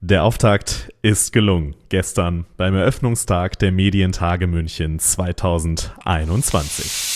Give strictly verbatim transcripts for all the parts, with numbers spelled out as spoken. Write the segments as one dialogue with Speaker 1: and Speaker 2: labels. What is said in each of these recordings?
Speaker 1: Der Auftakt ist gelungen. Gestern beim Eröffnungstag der Medientage München zweitausendeinundzwanzig.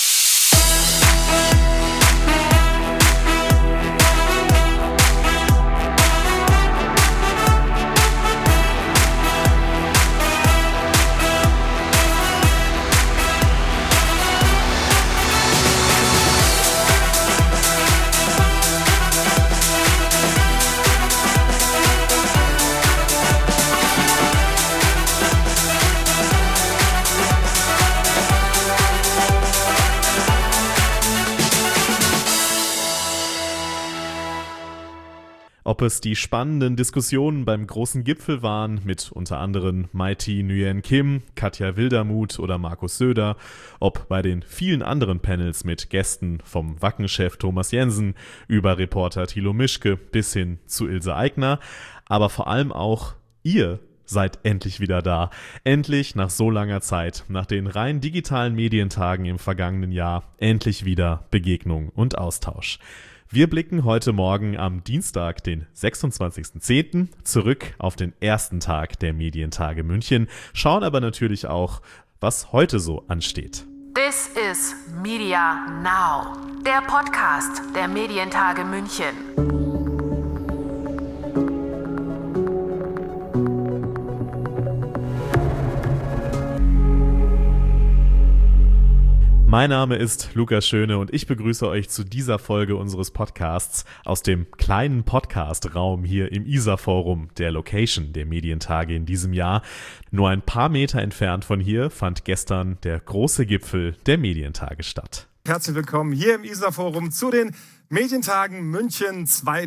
Speaker 1: Ob es die spannenden Diskussionen beim großen Gipfel waren, mit unter anderem Maiti Nguyen Kim, Katja Wildermuth oder Markus Söder, ob bei den vielen anderen Panels mit Gästen vom Wacken-Chef Thomas Jensen über Reporter Thilo Mischke bis hin zu Ilse Aigner, aber vor allem auch ihr seid endlich wieder da. Endlich nach so langer Zeit, nach den rein digitalen Medientagen im vergangenen Jahr, endlich wieder Begegnung und Austausch. Wir blicken heute Morgen am Dienstag, den sechsundzwanzigsten zehnten zurück auf den ersten Tag der Medientage München, schauen aber natürlich auch, was heute so ansteht.
Speaker 2: This is Media Now, der Podcast der Medientage München.
Speaker 1: Mein Name ist Lukas Schöne und ich begrüße euch zu dieser Folge unseres Podcasts aus dem kleinen Podcast-Raum hier im Isar-Forum, der Location der Medientage in diesem Jahr. Nur ein paar Meter entfernt von hier fand gestern der große Gipfel der Medientage statt.
Speaker 3: Herzlich willkommen hier im Isar-Forum zu den Medientagen München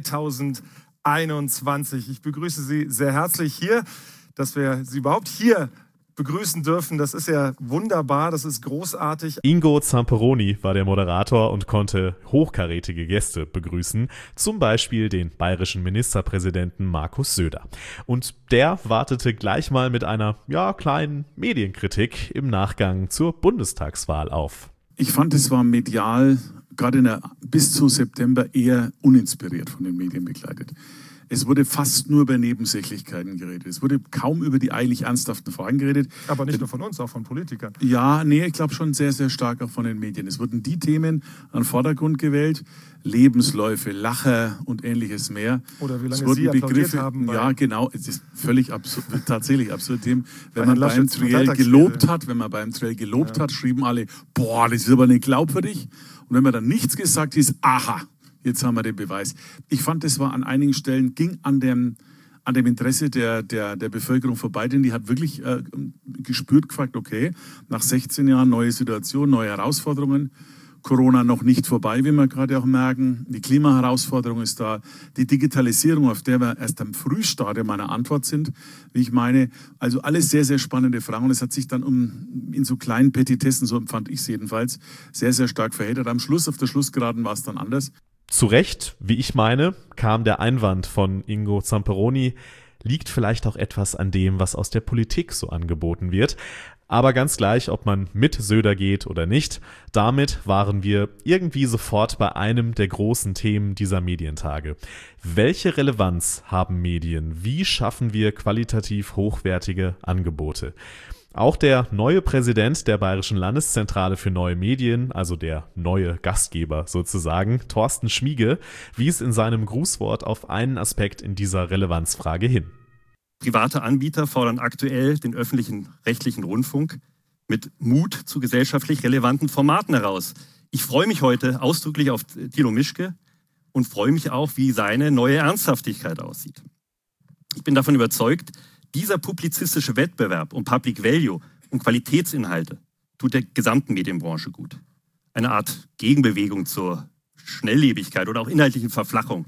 Speaker 3: zweitausendeinundzwanzig. Ich begrüße Sie sehr herzlich hier, dass wir Sie überhaupt hier begrüßen dürfen. Das ist ja wunderbar, das ist großartig.
Speaker 1: Ingo Zamperoni war der Moderator und konnte hochkarätige Gäste begrüßen, zum Beispiel den bayerischen Ministerpräsidenten Markus Söder. Und der wartete gleich mal mit einer, ja, kleinen Medienkritik im Nachgang zur Bundestagswahl auf.
Speaker 4: Ich fand, es war medial, gerade in der, bis zu September, eher uninspiriert von den Medien begleitet. Es wurde fast nur über Nebensächlichkeiten geredet. Es wurde kaum über die eigentlich ernsthaften Fragen geredet.
Speaker 3: Aber nicht nur von uns, auch von Politikern.
Speaker 4: Ja, nee, ich glaube schon sehr, sehr stark auch von den Medien. Es wurden die Themen an den Vordergrund gewählt, Lebensläufe, Lacher und ähnliches mehr.
Speaker 3: Oder wie lange
Speaker 4: es wurden
Speaker 3: Sie applaudiert
Speaker 4: Begriffe,
Speaker 3: haben.
Speaker 4: Ja, genau, es ist völlig absurd, tatsächlich absurd. Wenn man beim Triell gelobt hat, wenn man beim Triell gelobt ja. hat, schrieben alle, boah, das ist aber nicht glaubwürdig. Und wenn man dann nichts gesagt ist, aha. Jetzt haben wir den Beweis. Ich fand, das war an einigen Stellen, ging an dem, an dem Interesse der, der, der Bevölkerung vorbei, denn die hat wirklich äh, gespürt, gefragt, okay, nach sechzehn Jahren neue Situation, neue Herausforderungen, Corona noch nicht vorbei, wie wir gerade auch merken, die Klimaherausforderung ist da, die Digitalisierung, auf der wir erst am Frühstadium einer Antwort sind, wie ich meine, also alles sehr, sehr spannende Fragen und es hat sich dann um in so kleinen Petitessen, so empfand ich es jedenfalls, sehr, sehr stark verheddert. Am Schluss, auf der Schlussgeraden war es dann anders.
Speaker 1: Zu Recht, wie ich meine, kam der Einwand von Ingo Zamperoni, liegt vielleicht auch etwas an dem, was aus der Politik so angeboten wird. Aber ganz gleich, ob man mit Söder geht oder nicht, damit waren wir irgendwie sofort bei einem der großen Themen dieser Medientage. Welche Relevanz haben Medien? Wie schaffen wir qualitativ hochwertige Angebote? Auch der neue Präsident der Bayerischen Landeszentrale für neue Medien, also der neue Gastgeber sozusagen, Thorsten Schmiege, wies in seinem Grußwort auf einen Aspekt in dieser Relevanzfrage hin.
Speaker 5: Private Anbieter fordern aktuell den öffentlichen rechtlichen Rundfunk mit Mut zu gesellschaftlich relevanten Formaten heraus. Ich freue mich heute ausdrücklich auf Thilo Mischke und freue mich auch, wie seine neue Ernsthaftigkeit aussieht. Ich bin davon überzeugt, dieser publizistische Wettbewerb um Public Value und Qualitätsinhalte tut der gesamten Medienbranche gut. Eine Art Gegenbewegung zur Schnelllebigkeit oder auch inhaltlichen Verflachung.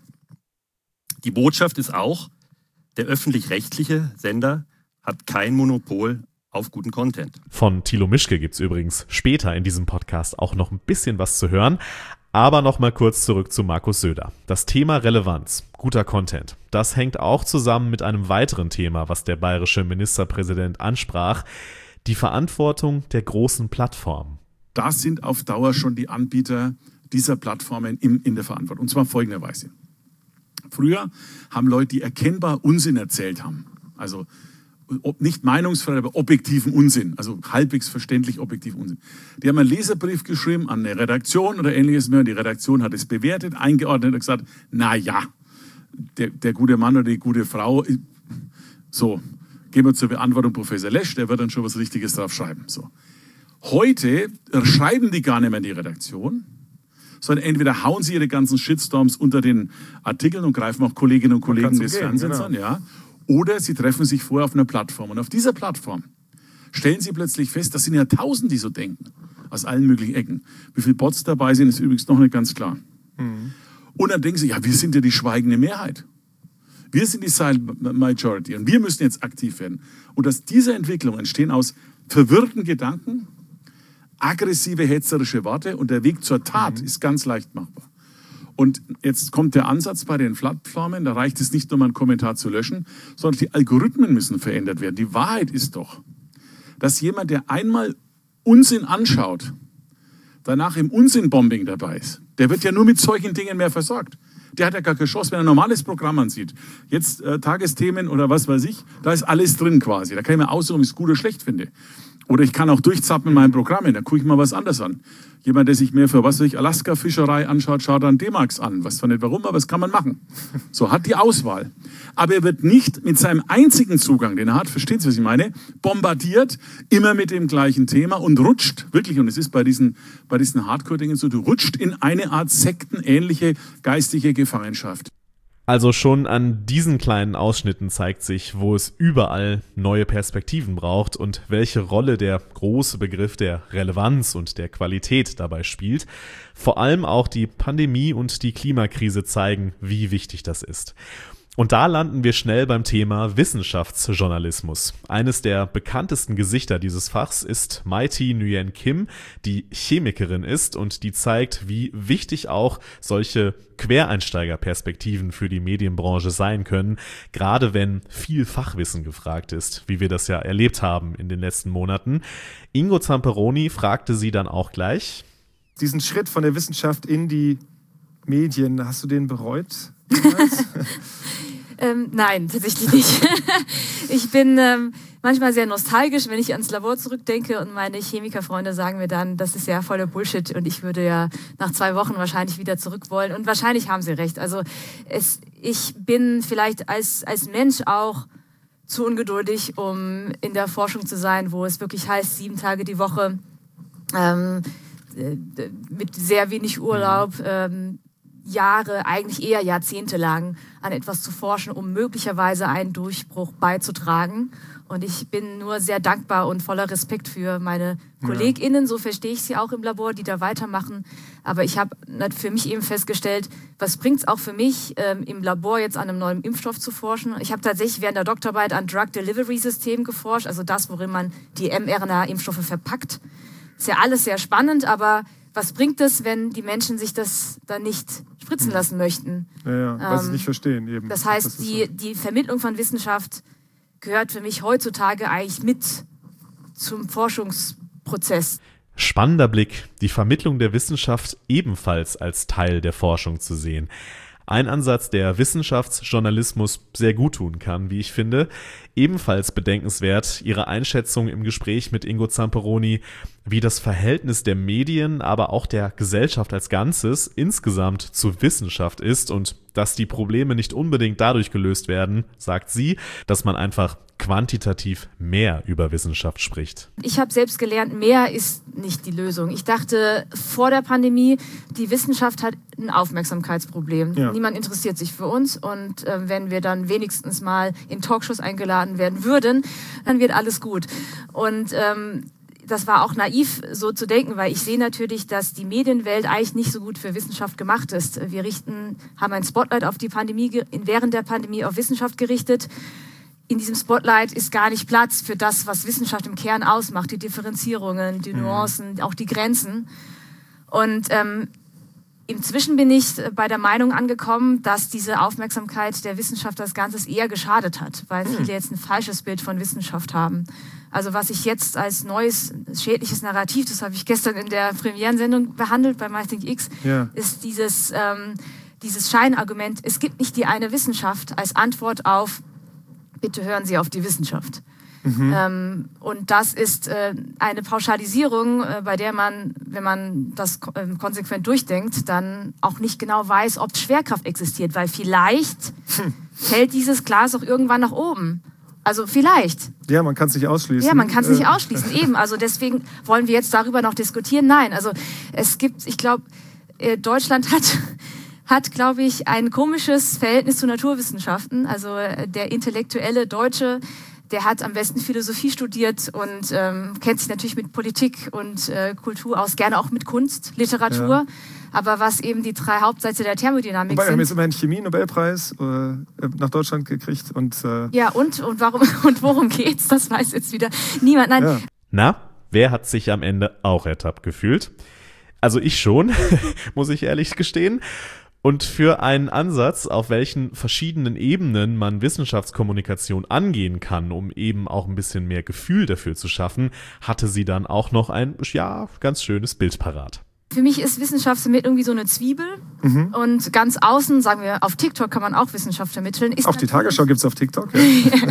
Speaker 5: Die Botschaft ist auch, der öffentlich-rechtliche Sender hat kein Monopol auf guten Content.
Speaker 1: Von Thilo Mischke gibt es übrigens später in diesem Podcast auch noch ein bisschen was zu hören. Aber nochmal kurz zurück zu Markus Söder. Das Thema Relevanz, guter Content, das hängt auch zusammen mit einem weiteren Thema, was der bayerische Ministerpräsident ansprach, die Verantwortung der großen Plattformen.
Speaker 4: Da sind auf Dauer schon die Anbieter dieser Plattformen in, in der Verantwortung. Und zwar folgenderweise. Früher haben Leute, die erkennbar Unsinn erzählt haben, also nicht meinungsfrei, aber objektiven Unsinn, also halbwegs verständlich objektiven Unsinn. Die haben einen Leserbrief geschrieben an eine Redaktion oder ähnliches mehr und die Redaktion hat es bewertet, eingeordnet und gesagt, na ja, der, der gute Mann oder die gute Frau, so, gehen wir zur Beantwortung Professor Lesch, der wird dann schon was Richtiges drauf schreiben. So. Heute schreiben die gar nicht mehr in die Redaktion, sondern entweder hauen sie ihre ganzen Shitstorms unter den Artikeln und greifen auch Kolleginnen und Kollegen des Fernsehens an, ja. Oder sie treffen sich vorher auf einer Plattform. Und auf dieser Plattform stellen sie plötzlich fest, das sind ja Tausend, die so denken, aus allen möglichen Ecken. Wie viele Bots dabei sind, ist übrigens noch nicht ganz klar. Mhm. Und dann denken sie, ja, wir sind ja die schweigende Mehrheit. Wir sind die Silent Majority und wir müssen jetzt aktiv werden. Und aus dieser Entwicklung entstehen aus verwirrten Gedanken aggressive, hetzerische Worte und der Weg zur Tat mhm. ist ganz leicht machbar. Und jetzt kommt der Ansatz bei den Plattformen, da reicht es nicht nur mal einen Kommentar zu löschen, sondern die Algorithmen müssen verändert werden. Die Wahrheit ist doch, dass jemand, der einmal Unsinn anschaut, danach im Unsinnbombing dabei ist. Der wird ja nur mit solchen Dingen mehr versorgt. Der hat ja gar keine Chance, wenn er ein normales Programm ansieht. Jetzt äh, Tagesthemen oder was weiß ich, da ist alles drin quasi. Da kann ich mir aussuchen, ob ich es gut oder schlecht finde. Oder ich kann auch durchzappen in meinen Programmen, da gucke ich mal was anderes an. Jemand, der sich mehr für, was weiß ich, Alaska-Fischerei anschaut, schaut dann D-Max an. Weiß zwar nicht warum, aber das kann man machen. So, hat die Auswahl. Aber er wird nicht mit seinem einzigen Zugang, den er hat, versteht Sie, was ich meine, bombardiert, immer mit dem gleichen Thema und rutscht, wirklich, und es ist bei diesen, bei diesen Hardcore-Dingen so, du rutscht in eine Art sektenähnliche geistige Gefangenschaft.
Speaker 1: Also schon an diesen kleinen Ausschnitten zeigt sich, wo es überall neue Perspektiven braucht und welche Rolle der große Begriff der Relevanz und der Qualität dabei spielt. Vor allem auch die Pandemie und die Klimakrise zeigen, wie wichtig das ist. Und da landen wir schnell beim Thema Wissenschaftsjournalismus. Eines der bekanntesten Gesichter dieses Fachs ist Maiti Nguyen Kim, die Chemikerin ist und die zeigt, wie wichtig auch solche Quereinsteigerperspektiven für die Medienbranche sein können, gerade wenn viel Fachwissen gefragt ist, wie wir das ja erlebt haben in den letzten Monaten. Ingo Zamperoni fragte sie dann auch gleich:
Speaker 3: Diesen Schritt von der Wissenschaft in die Medien, hast du den bereut?
Speaker 6: ähm, nein, tatsächlich nicht. Ich bin ähm, manchmal sehr nostalgisch, wenn ich ans Labor zurückdenke und meine Chemikerfreunde sagen mir dann, das ist ja voller Bullshit und ich würde ja nach zwei Wochen wahrscheinlich wieder zurück wollen. Und wahrscheinlich haben sie recht. Also es, ich bin vielleicht als, als Mensch auch zu ungeduldig, um in der Forschung zu sein, wo es wirklich heißt, sieben Tage die Woche, ähm, mit sehr wenig Urlaub, ähm, Jahre, eigentlich eher Jahrzehnte lang an etwas zu forschen, um möglicherweise einen Durchbruch beizutragen. Und ich bin nur sehr dankbar und voller Respekt für meine ja. KollegInnen, so verstehe ich sie auch im Labor, die da weitermachen. Aber ich habe für mich eben festgestellt, was bringt es auch für mich, ähm, im Labor jetzt an einem neuen Impfstoff zu forschen. Ich habe tatsächlich während der Doktorarbeit an Drug Delivery System geforscht, also das, worin man die mRNA-Impfstoffe verpackt. Ist ja alles sehr spannend, aber was bringt es, wenn die Menschen sich das dann nicht spritzen lassen möchten?
Speaker 3: Ja, ja, weil sie es nicht verstehen eben.
Speaker 6: Das heißt, das die, so. die Vermittlung von Wissenschaft gehört für mich heutzutage eigentlich mit zum Forschungsprozess.
Speaker 1: Spannender Blick, die Vermittlung der Wissenschaft ebenfalls als Teil der Forschung zu sehen. Ein Ansatz, der Wissenschaftsjournalismus sehr gut tun kann, wie ich finde. Ebenfalls bedenkenswert Ihre Einschätzung im Gespräch mit Ingo Zamperoni, wie das Verhältnis der Medien, aber auch der Gesellschaft als Ganzes insgesamt zu Wissenschaft ist und dass die Probleme nicht unbedingt dadurch gelöst werden, sagt sie, dass man einfach quantitativ mehr über Wissenschaft spricht.
Speaker 6: Ich habe selbst gelernt, mehr ist nicht die Lösung. Ich dachte vor der Pandemie, die Wissenschaft hat ein Aufmerksamkeitsproblem. Ja. Niemand interessiert sich für uns und äh, wenn wir dann wenigstens mal in Talkshows eingeladen werden würden, dann wird alles gut. Und ähm, das war auch naiv, so zu denken, weil ich sehe natürlich, dass die Medienwelt eigentlich nicht so gut für Wissenschaft gemacht ist. Wir richten, haben ein Spotlight auf die Pandemie, während der Pandemie auf Wissenschaft gerichtet. In diesem Spotlight ist gar nicht Platz für das, was Wissenschaft im Kern ausmacht, die Differenzierungen, die Nuancen, auch die Grenzen. Und ähm, inzwischen bin ich bei der Meinung angekommen, dass diese Aufmerksamkeit der Wissenschaft als Ganzes eher geschadet hat, weil viele jetzt ein falsches Bild von Wissenschaft haben. Also was ich jetzt als neues, schädliches Narrativ, das habe ich gestern in der Premierensendung behandelt bei MyThinkX, ja. ist dieses, ähm, dieses Scheinargument, es gibt nicht die eine Wissenschaft als Antwort auf, bitte hören Sie auf die Wissenschaft. Mhm. Ähm, und das ist äh, eine Pauschalisierung, äh, bei der man, wenn man das äh, konsequent durchdenkt, dann auch nicht genau weiß, ob Schwerkraft existiert, weil vielleicht hm. fällt dieses Glas auch irgendwann nach oben. Also vielleicht.
Speaker 3: Ja, man kann es nicht ausschließen.
Speaker 6: Ja, man kann es nicht ausschließen, eben. Also deswegen wollen wir jetzt darüber noch diskutieren. Nein, also es gibt, ich glaube, äh, Deutschland hat... hat, glaube ich, ein komisches Verhältnis zu Naturwissenschaften. Also äh, der intellektuelle Deutsche, der hat am besten Philosophie studiert und ähm, kennt sich natürlich mit Politik und äh, Kultur aus, gerne auch mit Kunst, Literatur. Ja. Aber was eben die drei Hauptsätze der Thermodynamik
Speaker 3: Wobei,
Speaker 6: sind...
Speaker 3: Wir haben jetzt immerhin Chemie-Nobelpreis äh, nach Deutschland gekriegt. Und, äh
Speaker 6: ja, und, und, warum, und worum geht's? Das weiß jetzt wieder niemand. Nein.
Speaker 1: Ja. Na, wer hat sich am Ende auch ertappt gefühlt? Also ich schon, muss ich ehrlich gestehen. Und für einen Ansatz, auf welchen verschiedenen Ebenen man Wissenschaftskommunikation angehen kann, um eben auch ein bisschen mehr Gefühl dafür zu schaffen, hatte sie dann auch noch ein, ja, ganz schönes Bild parat.
Speaker 6: Für mich ist Wissenschaft irgendwie so eine Zwiebel. Mhm. Und ganz außen, sagen wir, auf TikTok kann man auch Wissenschaft vermitteln. Ist
Speaker 3: auch die Tagesschau gibt es auf TikTok. Ja.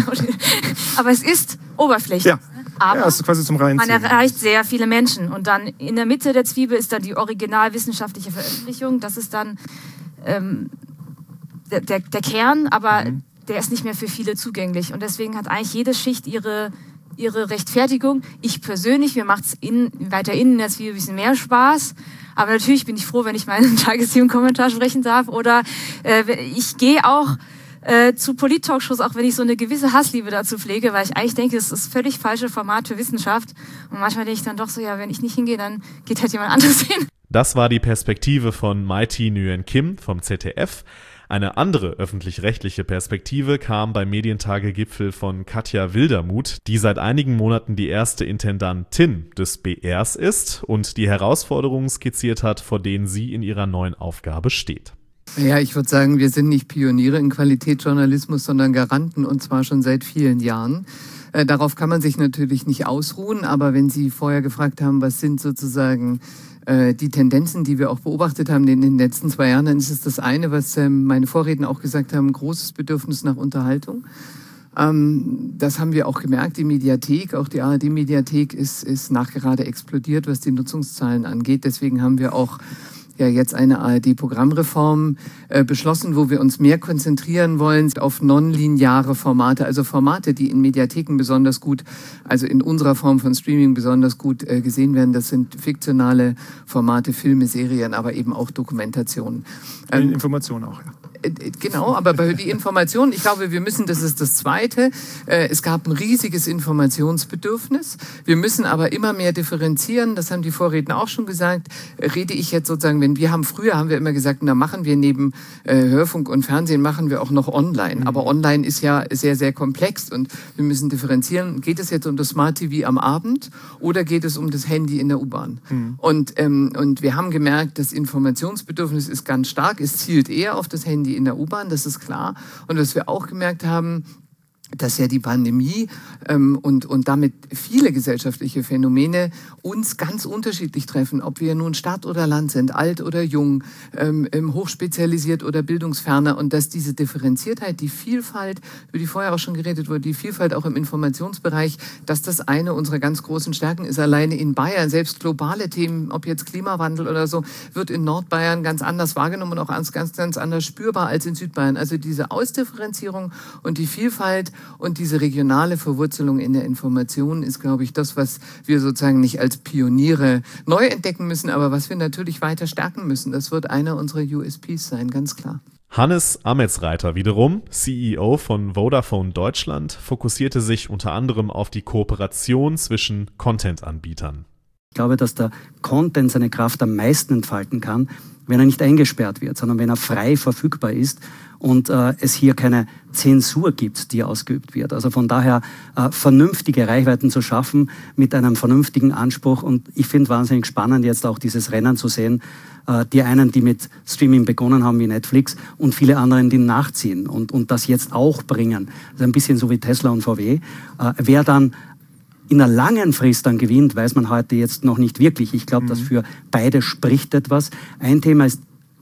Speaker 6: Aber es ist oberflächlich.
Speaker 3: Ja.
Speaker 6: Aber
Speaker 3: ja, ist quasi zum Reinziehen.
Speaker 6: Man erreicht sehr viele Menschen. Und dann in der Mitte der Zwiebel ist dann die originalwissenschaftliche Veröffentlichung. Das ist dann ähm, der, der, der Kern, aber mhm. der ist nicht mehr für viele zugänglich. Und deswegen hat eigentlich jede Schicht ihre, ihre Rechtfertigung. Ich persönlich, mir macht es in, weiter innen in der Zwiebel ein bisschen mehr Spaß. Aber natürlich bin ich froh, wenn ich meinen Tagesthemen-Kommentar sprechen darf. Oder äh, ich gehe auch Äh, zu Polit-Talkshows, auch wenn ich so eine gewisse Hassliebe dazu pflege, weil ich eigentlich denke, es ist völlig falsche Format für Wissenschaft. Und manchmal denke ich dann doch so, ja, wenn ich nicht hingehe, dann geht halt jemand anderes hin.
Speaker 1: Das war die Perspektive von Maiti Nguyen Kim vom Z D F. Eine andere öffentlich-rechtliche Perspektive kam beim Medientage-Gipfel von Katja Wildermuth, die seit einigen Monaten die erste Intendantin des B Rs ist und die Herausforderungen skizziert hat, vor denen sie in ihrer neuen Aufgabe steht.
Speaker 7: Ja, ich würde sagen, wir sind nicht Pioniere in Qualitätsjournalismus, sondern Garanten, und zwar schon seit vielen Jahren. Äh, darauf kann man sich natürlich nicht ausruhen, aber wenn Sie vorher gefragt haben, was sind sozusagen äh, die Tendenzen, die wir auch beobachtet haben in den letzten zwei Jahren, dann ist es das eine, was ähm, meine Vorredner auch gesagt haben, großes Bedürfnis nach Unterhaltung. Ähm, das haben wir auch gemerkt, die Mediathek, auch die A R D-Mediathek ist, ist nachgerade explodiert, was die Nutzungszahlen angeht. Deswegen haben wir auch ja jetzt eine A R D-Programmreform äh, beschlossen, wo wir uns mehr konzentrieren wollen auf nonlineare Formate, also Formate, die in Mediatheken besonders gut, also in unserer Form von Streaming besonders gut äh, gesehen werden. Das sind fiktionale Formate, Filme, Serien, aber eben auch Dokumentationen.
Speaker 3: Ähm, Informationen auch, ja.
Speaker 7: Genau, aber bei die Information, ich glaube, wir müssen, das ist das Zweite, äh, es gab ein riesiges Informationsbedürfnis. Wir müssen aber immer mehr differenzieren, das haben die Vorredner auch schon gesagt. Rede ich jetzt sozusagen, wenn wir haben, früher haben wir immer gesagt, da machen wir neben äh, Hörfunk und Fernsehen, machen wir auch noch online. Mhm. Aber online ist ja sehr, sehr komplex und wir müssen differenzieren. Geht es jetzt um das Smart T V am Abend oder geht es um das Handy in der U-Bahn? Mhm. Und, ähm, und wir haben gemerkt, das Informationsbedürfnis ist ganz stark, es zielt eher auf das Handy in der U-Bahn, das ist klar. Und was wir auch gemerkt haben, dass ja die Pandemie ähm, und, und damit viele gesellschaftliche Phänomene uns ganz unterschiedlich treffen, ob wir nun Stadt oder Land sind, alt oder jung, ähm, hochspezialisiert oder bildungsferner, und dass diese Differenziertheit, die Vielfalt, über die vorher auch schon geredet wurde, die Vielfalt auch im Informationsbereich, dass das eine unserer ganz großen Stärken ist. Alleine in Bayern, selbst globale Themen, ob jetzt Klimawandel oder so, wird in Nordbayern ganz anders wahrgenommen und auch ganz, ganz, ganz anders spürbar als in Südbayern. Also diese Ausdifferenzierung und die Vielfalt und diese regionale Verwurzelung in der Information ist, glaube ich, das, was wir sozusagen nicht als Pioniere neu entdecken müssen, aber was wir natürlich weiter stärken müssen. Das wird einer unserer U S Ps sein, ganz klar.
Speaker 1: Hannes Ametsreiter wiederum, C E O von Vodafone Deutschland, fokussierte sich unter anderem auf die Kooperation zwischen Content-Anbietern.
Speaker 8: Ich glaube, dass der Content seine Kraft am meisten entfalten kann, wenn er nicht eingesperrt wird, sondern wenn er frei verfügbar ist und äh, es hier keine Zensur gibt, die ausgeübt wird. Also von daher äh, vernünftige Reichweiten zu schaffen mit einem vernünftigen Anspruch. Und ich finde wahnsinnig spannend, jetzt auch dieses Rennen zu sehen. Äh, die einen, die mit Streaming begonnen haben wie Netflix und viele anderen, die nachziehen und, und das jetzt auch bringen. Also ein bisschen so wie Tesla und V W. Äh, wer dann in einer langen Frist dann gewinnt, weiß man heute jetzt noch nicht wirklich. Ich glaube, mhm. dass für beide spricht etwas. Ein Thema ist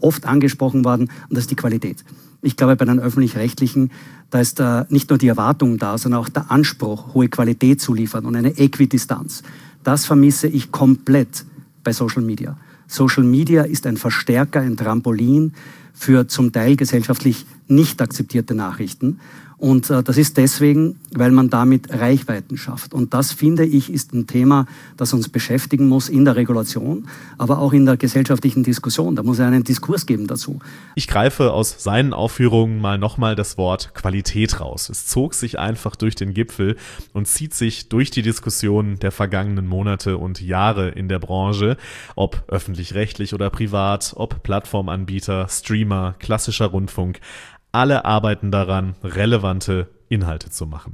Speaker 8: oft angesprochen worden, und das ist die Qualität. Ich glaube, bei den Öffentlich-Rechtlichen, da ist äh, nicht nur die Erwartung da, sondern auch der Anspruch, hohe Qualität zu liefern und eine Äquidistanz. Das vermisse ich komplett bei Social Media. Social Media ist ein Verstärker, ein Trampolin für zum Teil gesellschaftlich nicht akzeptierte Nachrichten. Und äh, das ist deswegen, weil man damit Reichweiten schafft. Und das, finde ich, ist ein Thema, das uns beschäftigen muss in der Regulation, aber auch in der gesellschaftlichen Diskussion. Da muss es einen Diskurs geben dazu.
Speaker 1: Ich greife aus seinen Aufführungen mal nochmal das Wort Qualität raus. Es zog sich einfach durch den Gipfel und zieht sich durch die Diskussionen der vergangenen Monate und Jahre in der Branche, ob öffentlich-rechtlich oder privat, ob Plattformanbieter, Streamer, klassischer Rundfunk. Alle arbeiten daran, relevante Inhalte zu machen.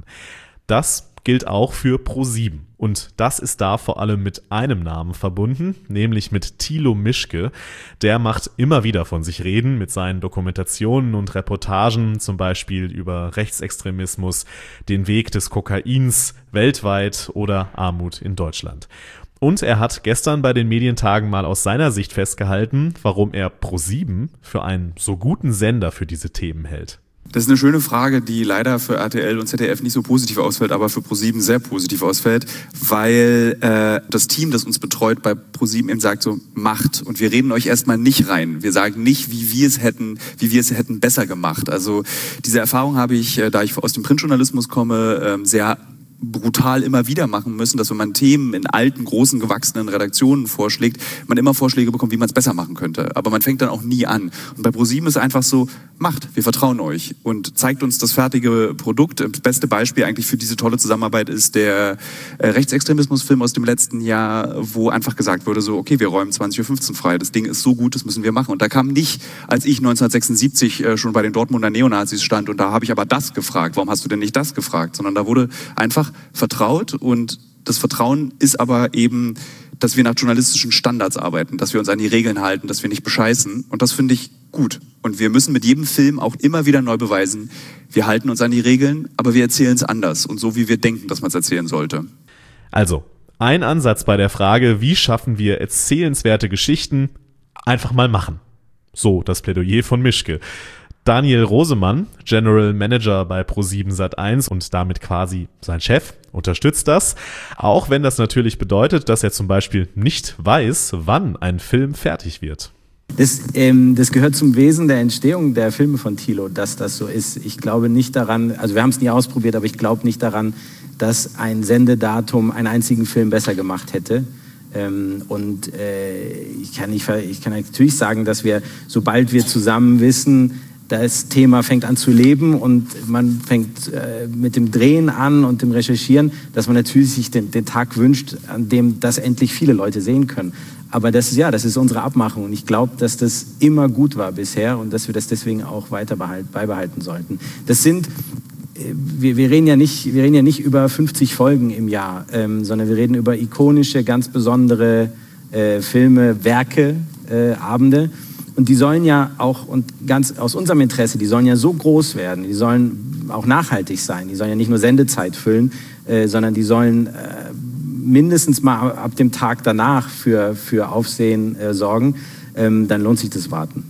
Speaker 1: Das gilt auch für ProSieben. Und das ist da vor allem mit einem Namen verbunden, nämlich mit Thilo Mischke. Der macht immer wieder von sich reden mit seinen Dokumentationen und Reportagen, zum Beispiel über Rechtsextremismus, den Weg des Kokains weltweit oder Armut in Deutschland. Und er hat gestern bei den Medientagen mal aus seiner Sicht festgehalten, warum er ProSieben für einen so guten Sender für diese Themen hält.
Speaker 9: Das ist eine schöne Frage, die leider für R T L und Z D F nicht so positiv ausfällt, aber für ProSieben sehr positiv ausfällt, weil äh, das Team, das uns betreut bei ProSieben, eben sagt so, macht. Und wir reden euch erstmal nicht rein. Wir sagen nicht, wie wir es hätten, wie wir es hätten besser gemacht. Also diese Erfahrung habe ich, äh, da ich aus dem Printjournalismus komme, äh, sehr brutal immer wieder machen müssen, dass wenn man Themen in alten, großen, gewachsenen Redaktionen vorschlägt, man immer Vorschläge bekommt, wie man es besser machen könnte. Aber man fängt dann auch nie an. Und bei ProSieben ist es einfach so, macht, wir vertrauen euch und zeigt uns das fertige Produkt. Das beste Beispiel eigentlich für diese tolle Zusammenarbeit ist der äh, Rechtsextremismusfilm aus dem letzten Jahr, wo einfach gesagt wurde, so, okay, wir räumen zwanzig Uhr fünfzehn frei, das Ding ist so gut, das müssen wir machen. Und da kam nicht, als ich neunzehnhundertsechsundsiebzig äh, schon bei den Dortmunder Neonazis stand und da habe ich aber das gefragt, warum hast du denn nicht das gefragt, sondern da wurde einfach vertraut und das Vertrauen ist aber eben, dass wir nach journalistischen Standards arbeiten, dass wir uns an die Regeln halten, dass wir nicht bescheißen und das finde ich gut. Und wir müssen mit jedem Film auch immer wieder neu beweisen, wir halten uns an die Regeln, aber wir erzählen es anders und so, wie wir denken, dass man es erzählen sollte.
Speaker 1: Also, ein Ansatz bei der Frage, wie schaffen wir erzählenswerte Geschichten, einfach mal machen. So, das Plädoyer von Mischke. Daniel Rosemann, General Manager bei ProSieben Sat eins und damit quasi sein Chef, unterstützt das, auch wenn das natürlich bedeutet, dass er zum Beispiel nicht weiß, wann ein Film fertig wird.
Speaker 10: Das, ähm, das gehört zum Wesen der Entstehung der Filme von Thilo, dass das so ist. Ich glaube nicht daran, also wir haben es nie ausprobiert, aber ich glaube nicht daran, dass ein Sendedatum einen einzigen Film besser gemacht hätte. Ähm, und äh, ich kann nicht, ich kann natürlich sagen, dass wir, sobald wir zusammen wissen, das Thema fängt an zu leben und man fängt äh, mit dem Drehen an und dem Recherchieren, dass man natürlich sich den, den Tag wünscht, an dem das endlich viele Leute sehen können. Aber das ist ja, das ist unsere Abmachung und ich glaube, dass das immer gut war bisher und dass wir das deswegen auch weiter behalten, beibehalten sollten. Das sind, äh, wir, wir, reden ja nicht, wir reden ja nicht über fünfzig Folgen im Jahr, ähm, sondern wir reden über ikonische, ganz besondere äh, Filme, Werke, äh, Abende. Und die sollen ja auch, und ganz aus unserem Interesse, die sollen ja so groß werden, die sollen auch nachhaltig sein, die sollen ja nicht nur Sendezeit füllen, äh, sondern die sollen äh, mindestens mal ab dem Tag danach für, für Aufsehen äh, sorgen. Ähm, dann lohnt sich das Warten.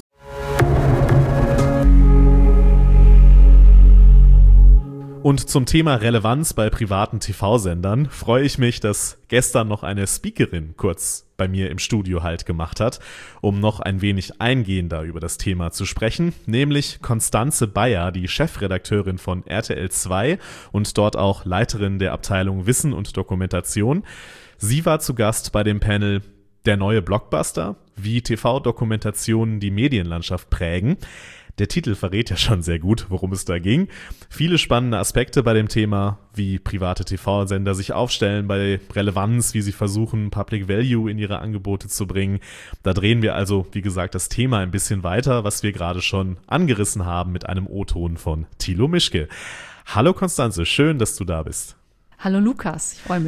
Speaker 1: Und zum Thema Relevanz bei privaten T V-Sendern freue ich mich, dass gestern noch eine Speakerin kurz bei mir im Studio Halt gemacht hat, um noch ein wenig eingehender über das Thema zu sprechen, nämlich Constanze Bayer, die Chefredakteurin von R T L zwei und dort auch Leiterin der Abteilung Wissen und Dokumentation. Sie war zu Gast bei dem Panel Der neue Blockbuster, wie T V-Dokumentationen die Medienlandschaft prägen. Der Titel verrät ja schon sehr gut, worum es da ging. Viele spannende Aspekte bei dem Thema, wie private T V-Sender sich aufstellen, bei Relevanz, wie sie versuchen, Public Value in ihre Angebote zu bringen. Da drehen wir also, wie gesagt, das Thema ein bisschen weiter, was wir gerade schon angerissen haben mit einem O-Ton von Thilo Mischke. Hallo Constanze, schön, dass du da bist.
Speaker 11: Hallo Lukas, ich freue mich.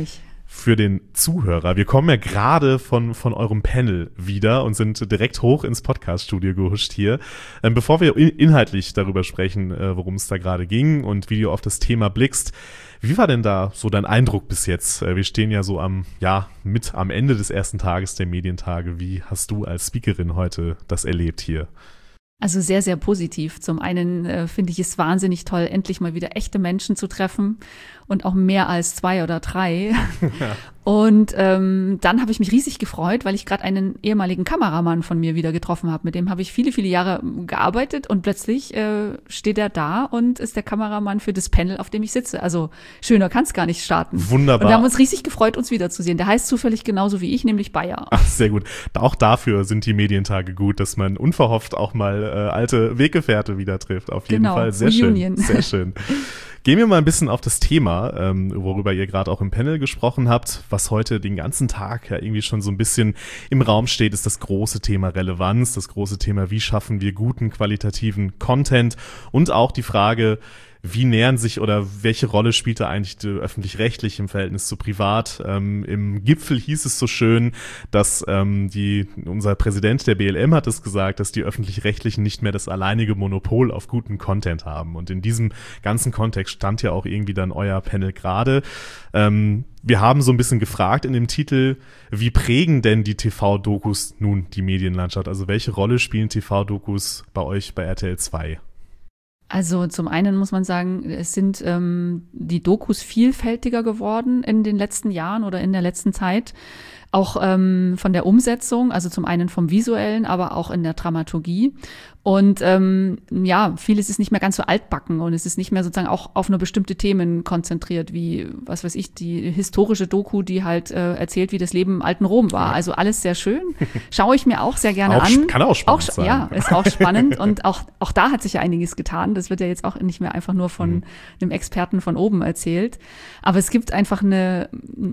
Speaker 1: für den Zuhörer. Wir kommen ja gerade von, von eurem Panel wieder und sind direkt hoch ins Podcast-Studio gehuscht hier. Ähm, bevor wir in- inhaltlich darüber sprechen, äh, worum es da gerade ging und wie du auf das Thema blickst, wie war denn da so dein Eindruck bis jetzt? Äh, wir stehen ja so am, ja, mit am Ende des ersten Tages der Medientage. Wie hast du als Speakerin heute das erlebt hier?
Speaker 11: Also sehr, sehr positiv. Zum einen äh, finde ich es wahnsinnig toll, endlich mal wieder echte Menschen zu treffen und auch mehr als zwei oder drei. Ja. Und ähm, dann habe ich mich riesig gefreut, weil ich gerade einen ehemaligen Kameramann von mir wieder getroffen habe. Mit dem habe ich viele, viele Jahre gearbeitet und plötzlich äh, steht er da und ist der Kameramann für das Panel, auf dem ich sitze. Also schöner kann es gar nicht starten.
Speaker 1: Wunderbar.
Speaker 11: Und wir haben uns riesig gefreut, uns wiederzusehen. Der heißt zufällig genauso wie ich, nämlich Bayer.
Speaker 1: Ach, sehr gut. Auch dafür sind die Medientage gut, dass man unverhofft auch mal äh, alte Weggefährte wieder trifft. Auf jeden
Speaker 11: genau.
Speaker 1: Fall. Sehr
Speaker 11: Reunion.
Speaker 1: schön. Sehr schön. Gehen wir mal ein bisschen auf das Thema, ähm, worüber ihr gerade auch im Panel gesprochen habt. Was heute den ganzen Tag ja irgendwie schon so ein bisschen im Raum steht, ist das große Thema Relevanz, das große Thema, wie schaffen wir guten, qualitativen Content und auch die Frage, wie nähern sich oder welche Rolle spielt da eigentlich die öffentlich-rechtlich im Verhältnis zu privat? Ähm, im Gipfel hieß es so schön, dass ähm, die unser Präsident der B L M hat es gesagt, dass die öffentlich-rechtlichen nicht mehr das alleinige Monopol auf guten Content haben. Und in diesem ganzen Kontext stand ja auch irgendwie dann euer Panel gerade. Ähm, wir haben so ein bisschen gefragt in dem Titel, wie prägen denn die T V-Dokus nun die Medienlandschaft? Also welche Rolle spielen T V-Dokus bei euch bei R T L zwei?
Speaker 11: Also zum einen muss man sagen, es sind ähm, die Dokus vielfältiger geworden in den letzten Jahren oder in der letzten Zeit. Auch ähm, von der Umsetzung, also zum einen vom Visuellen, aber auch in der Dramaturgie. Und ähm, ja, vieles ist nicht mehr ganz so altbacken und es ist nicht mehr sozusagen auch auf nur bestimmte Themen konzentriert, wie, was weiß ich, die historische Doku, die halt äh, erzählt, wie das Leben im alten Rom war. Also alles sehr schön. Schaue ich mir auch sehr gerne
Speaker 1: auch,
Speaker 11: an.
Speaker 1: Kann auch spannend
Speaker 11: auch,
Speaker 1: sein.
Speaker 11: Ja, ist auch spannend. Und auch, auch da hat sich ja einiges getan. Das wird ja jetzt auch nicht mehr einfach nur von mhm. einem Experten von oben erzählt. Aber es gibt einfach eine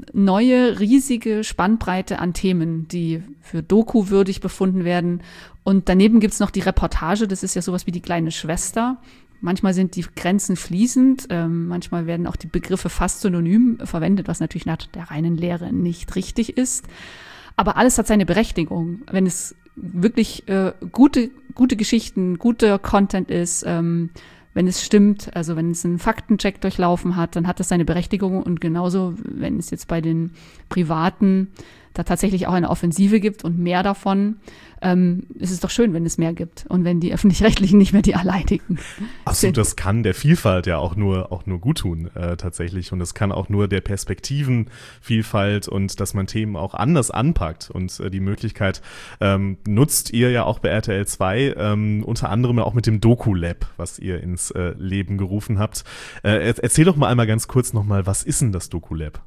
Speaker 11: neue, riesige Spannbreite an Themen, die für Doku würdig befunden werden. Und daneben gibt's noch die Reportage, das ist ja sowas wie die kleine Schwester. Manchmal sind die Grenzen fließend, ähm, manchmal werden auch die Begriffe fast synonym verwendet, was natürlich nach der reinen Lehre nicht richtig ist. Aber alles hat seine Berechtigung. Wenn es wirklich äh, gute, gute Geschichten, guter Content ist, ähm, wenn es stimmt, also wenn es einen Faktencheck durchlaufen hat, dann hat das seine Berechtigung. Und genauso, wenn es jetzt bei den Privaten da tatsächlich auch eine Offensive gibt und mehr davon, ähm, ist es doch schön, wenn es mehr gibt und wenn die Öffentlich-Rechtlichen nicht mehr die alleinigen
Speaker 1: Absolut,
Speaker 11: sind.
Speaker 1: Das kann der Vielfalt ja auch nur auch nur gut tun äh, tatsächlich und es kann auch nur der Perspektivenvielfalt und dass man Themen auch anders anpackt und äh, die Möglichkeit ähm, nutzt ihr ja auch bei R T L zwei, ähm, unter anderem auch mit dem Doku-Lab, was ihr ins äh, Leben gerufen habt. Äh, erzähl doch mal einmal ganz kurz nochmal, was ist denn das Doku-Lab?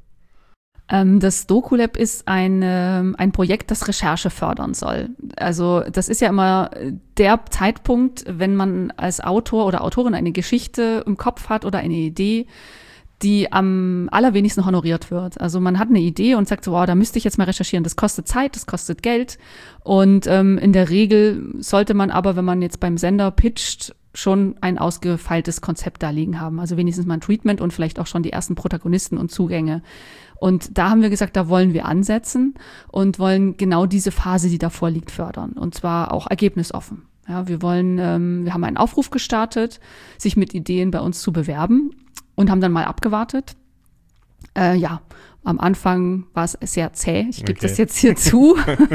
Speaker 11: Das Doku-Lab ist ein, ein Projekt, das Recherche fördern soll. Also das ist ja immer der Zeitpunkt, wenn man als Autor oder Autorin eine Geschichte im Kopf hat oder eine Idee, die am allerwenigsten honoriert wird. Also man hat eine Idee und sagt so, wow, da müsste ich jetzt mal recherchieren. Das kostet Zeit, das kostet Geld. Und ähm, in der Regel sollte man aber, wenn man jetzt beim Sender pitcht, schon ein ausgefeiltes Konzept da liegen haben. Also wenigstens mal ein Treatment und vielleicht auch schon die ersten Protagonisten und Zugänge. Und da haben wir gesagt, da wollen wir ansetzen und wollen genau diese Phase, die davor liegt, fördern. Und zwar auch ergebnisoffen. Ja, wir wollen, ähm, wir haben einen Aufruf gestartet, sich mit Ideen bei uns zu bewerben und haben dann mal abgewartet. Äh, ja, am Anfang war es sehr zäh. Ich gebe okay. das jetzt hier zu.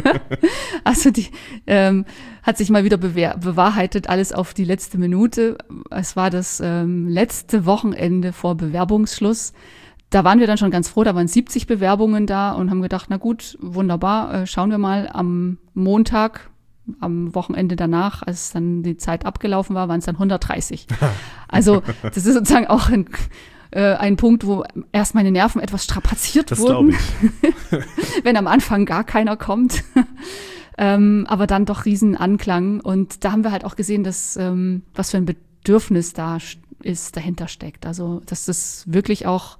Speaker 11: Also die ähm, hat sich mal wieder bewahr- bewahrheitet, alles auf die letzte Minute. Es war das ähm, letzte Wochenende vor Bewerbungsschluss. Da waren wir dann schon ganz froh, da waren siebzig Bewerbungen da und haben gedacht, na gut, wunderbar, äh, schauen wir mal am Montag, am Wochenende danach, als dann die Zeit abgelaufen war, waren es dann hundertdreißig. Also das ist sozusagen auch ein, äh, ein Punkt, wo erst meine Nerven etwas strapaziert
Speaker 1: das
Speaker 11: wurden,
Speaker 1: ich.
Speaker 11: wenn am Anfang gar keiner kommt. ähm, aber dann doch riesen Anklang und da haben wir halt auch gesehen, dass ähm, was für ein Bedürfnis da ist, dahinter steckt. Also dass das wirklich auch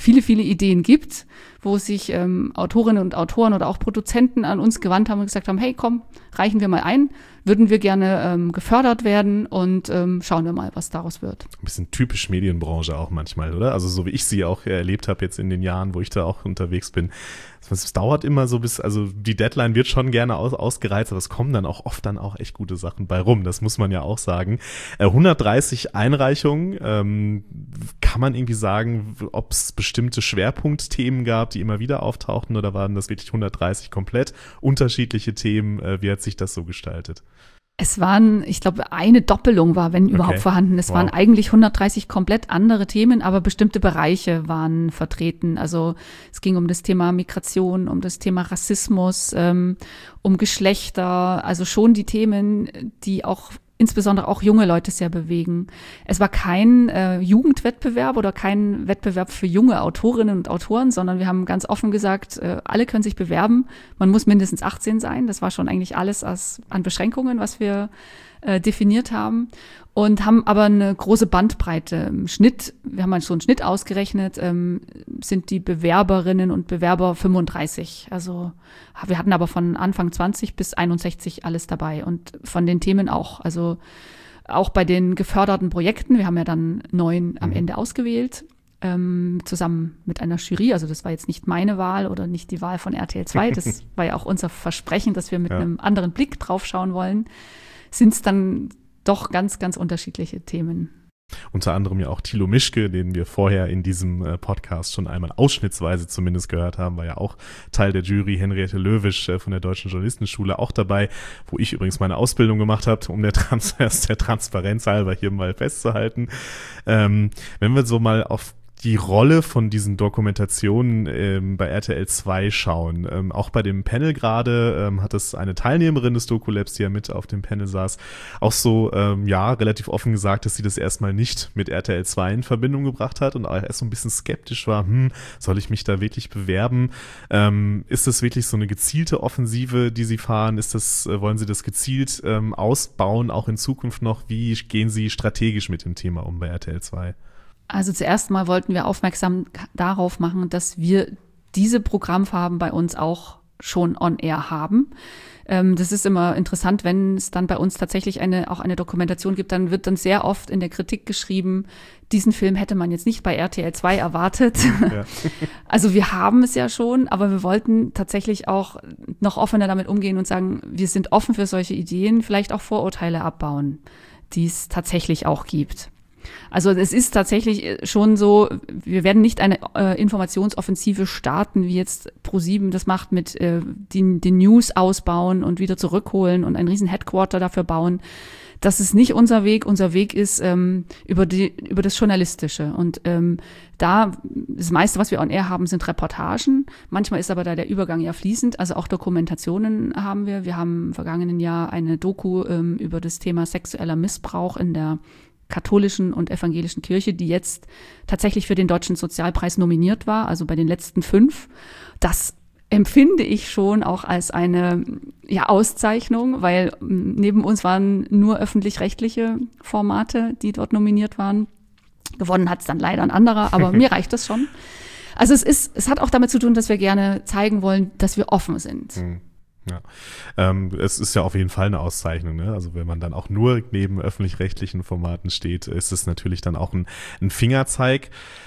Speaker 11: viele, viele Ideen gibt, wo sich ähm, Autorinnen und Autoren oder auch Produzenten an uns gewandt haben und gesagt haben, hey, komm, reichen wir mal ein, würden wir gerne ähm, gefördert werden und ähm, schauen wir mal, was daraus wird.
Speaker 1: Ein bisschen typisch Medienbranche auch manchmal, oder? Also so wie ich sie auch erlebt habe jetzt in den Jahren, wo ich da auch unterwegs bin. Es dauert immer so bis, also die Deadline wird schon gerne aus, ausgereizt, aber es kommen dann auch oft dann auch echt gute Sachen bei rum, das muss man ja auch sagen. Äh, hundertdreißig Einreichungen, ähm, kann man irgendwie sagen, ob es bestimmte Schwerpunktthemen gab, die immer wieder auftauchten, oder waren das wirklich hundertdreißig komplett unterschiedliche Themen? Äh, wie hat sich das so gestaltet?
Speaker 11: Es waren, ich glaube, eine Doppelung war, wenn überhaupt okay. vorhanden. Es wow. waren eigentlich hundertdreißig komplett andere Themen, aber bestimmte Bereiche waren vertreten. Also es ging um das Thema Migration, um das Thema Rassismus, ähm, um Geschlechter, also schon die Themen, die auch insbesondere auch junge Leute sehr bewegen. Es war kein äh, Jugendwettbewerb oder kein Wettbewerb für junge Autorinnen und Autoren, sondern wir haben ganz offen gesagt, äh, alle können sich bewerben. Man muss mindestens achtzehn sein. Das war schon eigentlich alles als, an Beschränkungen, was wir äh, definiert haben. Und haben aber eine große Bandbreite. Im Schnitt, wir haben mal so einen Schnitt ausgerechnet, ähm, sind die Bewerberinnen und Bewerber fünfunddreißig. Also wir hatten aber von Anfang zwanzig bis einundsechzig alles dabei und von den Themen auch. Also auch bei den geförderten Projekten, wir haben ja dann neun am Ende ausgewählt, ähm, zusammen mit einer Jury. Also das war jetzt nicht meine Wahl oder nicht die Wahl von R T L zwei. Das war ja auch unser Versprechen, dass wir mit ja. einem anderen Blick drauf schauen wollen. Sind es dann doch ganz, ganz unterschiedliche Themen.
Speaker 1: Unter anderem ja auch Thilo Mischke, den wir vorher in diesem äh, Podcast schon einmal ausschnittsweise zumindest gehört haben, war ja auch Teil der Jury. Henriette Löwisch äh, von der Deutschen Journalistenschule auch dabei, wo ich übrigens meine Ausbildung gemacht habe, um der, Trans- der Transparenz halber hier mal festzuhalten. Ähm, wenn wir so mal auf die Rolle von diesen Dokumentationen ähm, bei R T L zwei schauen. Ähm, auch bei dem Panel gerade ähm, hat es eine Teilnehmerin des Doku-Labs, die ja mit auf dem Panel saß, auch so, ähm, ja, relativ offen gesagt, dass sie das erstmal nicht mit R T L zwei in Verbindung gebracht hat und auch erst so ein bisschen skeptisch war, hm, soll ich mich da wirklich bewerben? Ähm, ist das wirklich so eine gezielte Offensive, die sie fahren? Ist das, äh, wollen sie das gezielt ähm, ausbauen, auch in Zukunft noch? Wie gehen sie strategisch mit dem Thema um bei R T L zwei?
Speaker 11: Also zuerst mal wollten wir aufmerksam darauf machen, dass wir diese Programmfarben bei uns auch schon on air haben. Ähm, das ist immer interessant, wenn es dann bei uns tatsächlich eine, auch eine Dokumentation gibt, dann wird dann sehr oft in der Kritik geschrieben, diesen Film hätte man jetzt nicht bei R T L zwei erwartet. Ja. Also wir haben es ja schon, aber wir wollten tatsächlich auch noch offener damit umgehen und sagen, wir sind offen für solche Ideen, vielleicht auch Vorurteile abbauen, die es tatsächlich auch gibt. Also es ist tatsächlich schon so, wir werden nicht eine äh, Informationsoffensive starten, wie jetzt ProSieben das macht, mit äh, den, den News ausbauen und wieder zurückholen und ein riesen Headquarter dafür bauen. Das ist nicht unser Weg. Unser Weg ist ähm, über die über das Journalistische. Und ähm, da, das meiste, was wir on air haben, sind Reportagen. Manchmal ist aber da der Übergang ja fließend. Also auch Dokumentationen haben wir. Wir haben im vergangenen Jahr eine Doku ähm, über das Thema sexueller Missbrauch in der katholischen und evangelischen Kirche, die jetzt tatsächlich für den Deutschen Sozialpreis nominiert war, also bei den letzten fünf. Das empfinde ich schon auch als eine ja, Auszeichnung, weil neben uns waren nur öffentlich-rechtliche Formate, die dort nominiert waren. Gewonnen hat es dann leider ein anderer, aber mir reicht das schon. Also es ist, es hat auch damit zu tun, dass wir gerne zeigen wollen, dass wir offen sind.
Speaker 1: Mhm. Ja, ähm, es ist ja auf jeden Fall eine Auszeichnung, ne? Also wenn man dann auch nur neben öffentlich-rechtlichen Formaten steht, ist es natürlich dann auch ein, ein Fingerzeig.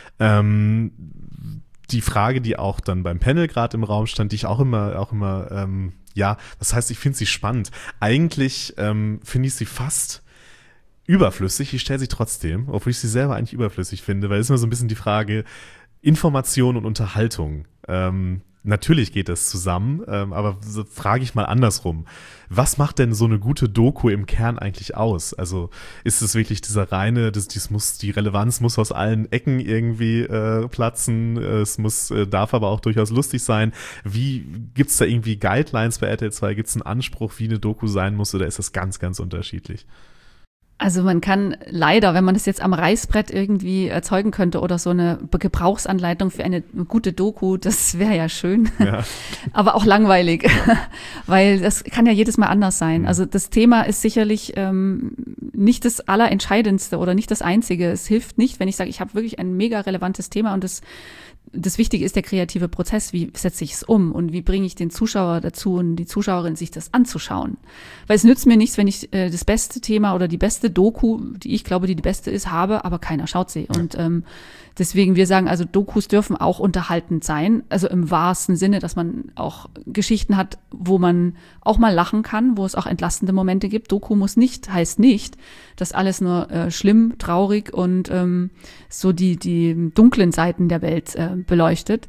Speaker 1: Ähm, die Frage, die auch dann beim Panel gerade im Raum stand, die ich auch immer, auch immer, ähm, ja, das heißt, ich finde sie spannend. Eigentlich ähm, finde ich sie fast überflüssig. Ich stelle sie trotzdem, obwohl ich sie selber eigentlich überflüssig finde, weil es ist immer so ein bisschen die Frage Information und Unterhaltung. Ähm, Natürlich geht das zusammen, ähm, aber so frage ich mal andersrum. Was macht denn so eine gute Doku im Kern eigentlich aus? Also ist es wirklich dieser reine, das, das muss, die Relevanz muss aus allen Ecken irgendwie äh, platzen, es muss, äh, darf aber auch durchaus lustig sein. Wie, gibt's da irgendwie Guidelines bei R T L zwei? Gibt's einen Anspruch, wie eine Doku sein muss, oder ist das ganz, ganz unterschiedlich?
Speaker 11: Also man kann leider, wenn man das jetzt am Reißbrett irgendwie erzeugen könnte oder so eine Gebrauchsanleitung für eine gute Doku, das wäre ja schön, ja. aber auch langweilig, weil das kann ja jedes Mal anders sein. Also das Thema ist sicherlich ähm, nicht das Allerentscheidendste oder nicht das Einzige. Es hilft nicht, wenn ich sage, ich habe wirklich ein mega relevantes Thema und das Das Wichtige ist der kreative Prozess. Wie setze ich es um und wie bringe ich den Zuschauer dazu und die Zuschauerin, sich das anzuschauen? Weil es nützt mir nichts, wenn ich äh, das beste Thema oder die beste Doku, die ich glaube, die die beste ist, habe, aber keiner schaut sie. Ja. Und ähm, deswegen, wir sagen, also Dokus dürfen auch unterhaltend sein, also im wahrsten Sinne, dass man auch Geschichten hat, wo man auch mal lachen kann, wo es auch entlastende Momente gibt. Doku muss nicht, heißt nicht, dass alles nur äh, schlimm, traurig und ähm, so die die dunklen Seiten der Welt äh, beleuchtet.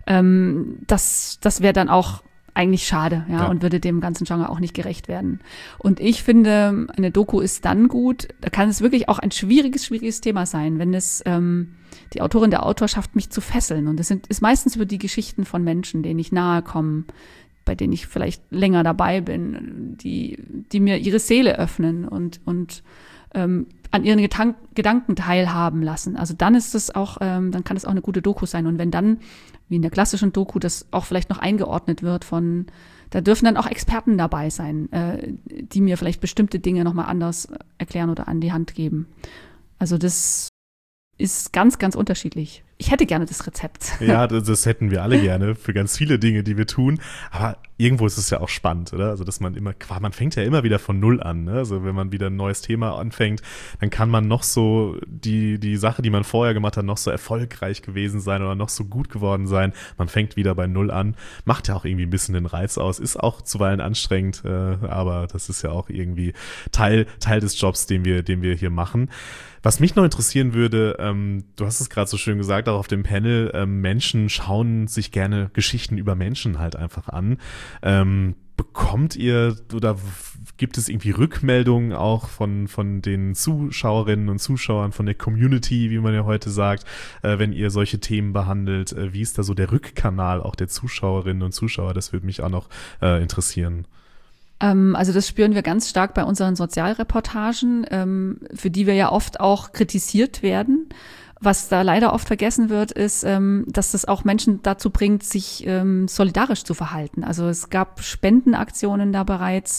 Speaker 11: Ähm, das das wäre dann auch eigentlich schade, ja, ja, und würde dem ganzen Genre auch nicht gerecht werden. Und ich finde, eine Doku ist dann gut, da kann es wirklich auch ein schwieriges, schwieriges Thema sein, wenn es ähm, die Autorin, der Autor schafft, mich zu fesseln. Und das sind, ist meistens über die Geschichten von Menschen, denen ich nahe komme, bei denen ich vielleicht länger dabei bin, die, die mir ihre Seele öffnen und, und ähm, an ihren Gedank- Gedanken teilhaben lassen. Also dann ist es auch, ähm, dann kann es auch eine gute Doku sein. Und wenn dann, wie in der klassischen Doku, das auch vielleicht noch eingeordnet wird von, da dürfen dann auch Experten dabei sein, äh, die mir vielleicht bestimmte Dinge nochmal anders erklären oder an die Hand geben. Also das ist ganz, ganz unterschiedlich. Ich hätte gerne das Rezept.
Speaker 1: Ja, das, das hätten wir alle gerne für ganz viele Dinge, die wir tun. Aber irgendwo ist es ja auch spannend, oder? Also, dass man immer, man fängt ja immer wieder von Null an, ne? Also, wenn man wieder ein neues Thema anfängt, dann kann man noch so die, die Sache, die man vorher gemacht hat, noch so erfolgreich gewesen sein oder noch so gut geworden sein. Man fängt wieder bei Null an. Macht ja auch irgendwie ein bisschen den Reiz aus. Ist auch zuweilen anstrengend, äh, aber das ist ja auch irgendwie Teil, Teil des Jobs, den wir, den wir hier machen. Was mich noch interessieren würde, ähm, du hast es gerade so schön gesagt, auch auf dem Panel, ähm, Menschen schauen sich gerne Geschichten über Menschen halt einfach an. Ähm, bekommt ihr oder gibt es irgendwie Rückmeldungen auch von, von den Zuschauerinnen und Zuschauern, von der Community, wie man ja heute sagt, äh, wenn ihr solche Themen behandelt? Äh, wie ist da so der Rückkanal auch der Zuschauerinnen und Zuschauer? Das würde mich auch noch äh, interessieren.
Speaker 11: Also das spüren wir ganz stark bei unseren Sozialreportagen, für die wir ja oft auch kritisiert werden. Was da leider oft vergessen wird, ist, dass das auch Menschen dazu bringt, sich solidarisch zu verhalten. Also es gab Spendenaktionen da bereits.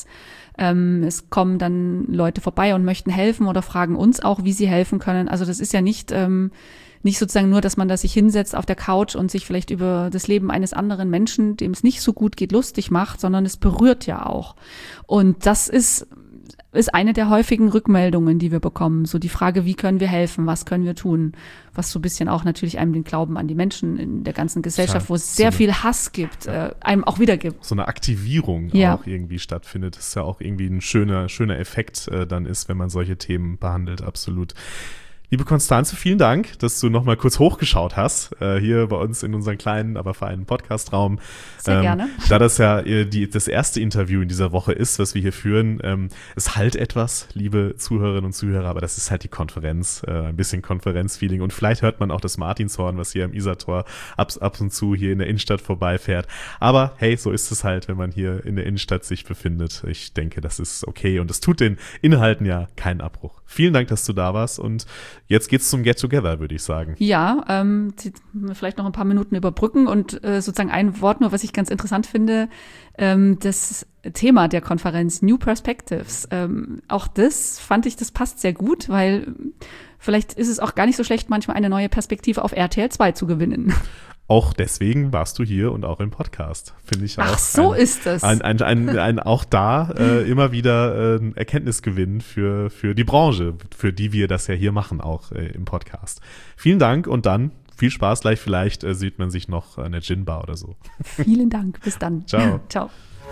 Speaker 11: Es kommen dann Leute vorbei und möchten helfen oder fragen uns auch, wie sie helfen können. Also das ist ja nicht Nicht sozusagen nur, dass man da sich hinsetzt auf der Couch und sich vielleicht über das Leben eines anderen Menschen, dem es nicht so gut geht, lustig macht, sondern es berührt ja auch. Und das ist, ist eine der häufigen Rückmeldungen, die wir bekommen. So die Frage, wie können wir helfen, was können wir tun? Was so ein bisschen auch natürlich einem den Glauben an die Menschen in der ganzen Gesellschaft, wo es sehr so viel Hass gibt, ja. äh, einem auch wiedergibt.
Speaker 1: So eine Aktivierung ja. auch irgendwie stattfindet. Das ist ja auch irgendwie ein schöner, schöner Effekt äh, dann ist, wenn man solche Themen behandelt, absolut. Liebe Konstanze, vielen Dank, dass du noch mal kurz hochgeschaut hast, äh, hier bei uns in unserem kleinen, aber feinen Podcastraum.
Speaker 11: Sehr ähm, gerne.
Speaker 1: Da das ja äh, die, das erste Interview in dieser Woche ist, was wir hier führen, ähm, es halt etwas, liebe Zuhörerinnen und Zuhörer, aber das ist halt die Konferenz, äh, ein bisschen Konferenzfeeling und vielleicht hört man auch das Martinshorn, was hier am Isartor ab, ab und zu hier in der Innenstadt vorbeifährt. Aber hey, so ist es halt, wenn man hier in der Innenstadt sich befindet. Ich denke, das ist okay und es tut den Inhalten ja keinen Abbruch. Vielen Dank, dass du da warst und jetzt geht's zum Get-Together, würde ich sagen.
Speaker 11: Ja, ähm, vielleicht noch ein paar Minuten überbrücken und äh, sozusagen ein Wort nur, was ich ganz interessant finde, ähm, das Thema der Konferenz New Perspectives. Ähm, auch das fand ich, das passt sehr gut, weil vielleicht ist es auch gar nicht so schlecht, manchmal eine neue Perspektive auf R T L zwei zu gewinnen.
Speaker 1: Auch deswegen warst du hier und auch im Podcast, finde ich auch.
Speaker 11: Ach, so
Speaker 1: ein,
Speaker 11: ist das.
Speaker 1: Ein, ein, ein, ein, ein auch da äh, immer wieder äh, Erkenntnisgewinn für, für die Branche, für die wir das ja hier machen, auch äh, im Podcast. Vielen Dank und dann viel Spaß. Gleich vielleicht äh, sieht man sich noch an der Gin-Bar oder so.
Speaker 11: Vielen Dank. Bis dann.
Speaker 1: Ciao.
Speaker 11: Ciao.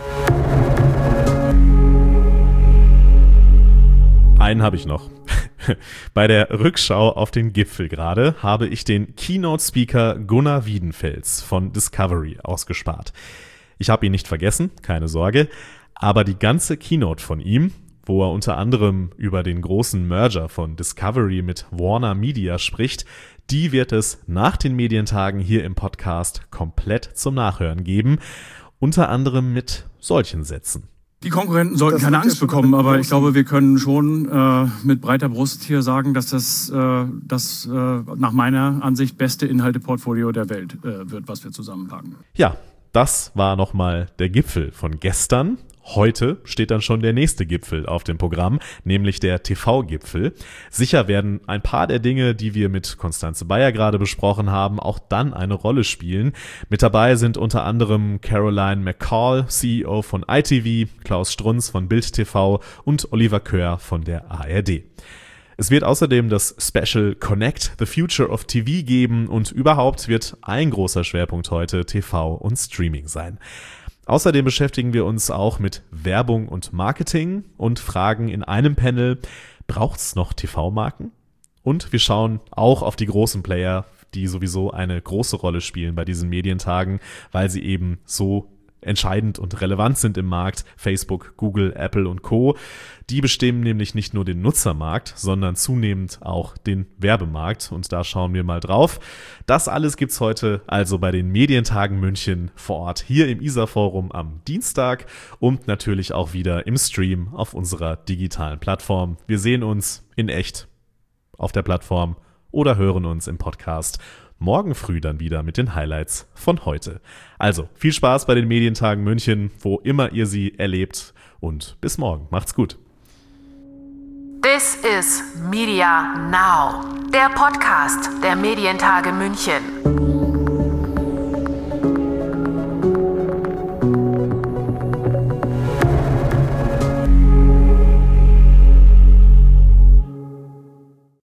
Speaker 1: Einen habe ich noch. Bei der Rückschau auf den Gipfel gerade habe ich den Keynote-Speaker Gunnar Wiedenfels von Discovery ausgespart. Ich habe ihn nicht vergessen, keine Sorge, aber die ganze Keynote von ihm, wo er unter anderem über den großen Merger von Discovery mit Warner Media spricht, die wird es nach den Medientagen hier im Podcast komplett zum Nachhören geben, unter anderem mit solchen Sätzen.
Speaker 12: Die Konkurrenten sollten keine Angst bekommen, aber ich glaube, wir können schon äh, mit breiter Brust hier sagen, dass das äh, das äh, nach meiner Ansicht beste Inhalteportfolio der Welt äh, wird, was wir zusammenpacken.
Speaker 1: Ja, das war nochmal der Gipfel von gestern. Heute steht dann schon der nächste Gipfel auf dem Programm, nämlich der T V-Gipfel. Sicher werden ein paar der Dinge, die wir mit Constanze Bayer gerade besprochen haben, auch dann eine Rolle spielen. Mit dabei sind unter anderem Caroline McCall, C E O von I T V, Klaus Strunz von Bild T V und Oliver Köhr von der A R D. Es wird außerdem das Special Connect the Future of T V geben und überhaupt wird ein großer Schwerpunkt heute T V und Streaming sein. Außerdem beschäftigen wir uns auch mit Werbung und Marketing und fragen in einem Panel, braucht's noch T V-Marken? Und wir schauen auch auf die großen Player, die sowieso eine große Rolle spielen bei diesen Medientagen, weil sie eben so entscheidend und relevant sind im Markt. Facebook, Google, Apple und Co. Die bestimmen nämlich nicht nur den Nutzermarkt, sondern zunehmend auch den Werbemarkt. Und da schauen wir mal drauf. Das alles gibt's heute also bei den Medientagen München vor Ort hier im Isar-Forum am Dienstag und natürlich auch wieder im Stream auf unserer digitalen Plattform. Wir sehen uns in echt auf der Plattform oder hören uns im Podcast morgen früh dann wieder mit den Highlights von heute. Also, viel Spaß bei den Medientagen München, wo immer ihr sie erlebt und bis morgen. Macht's gut.
Speaker 2: This is Media Now, der Podcast der Medientage München.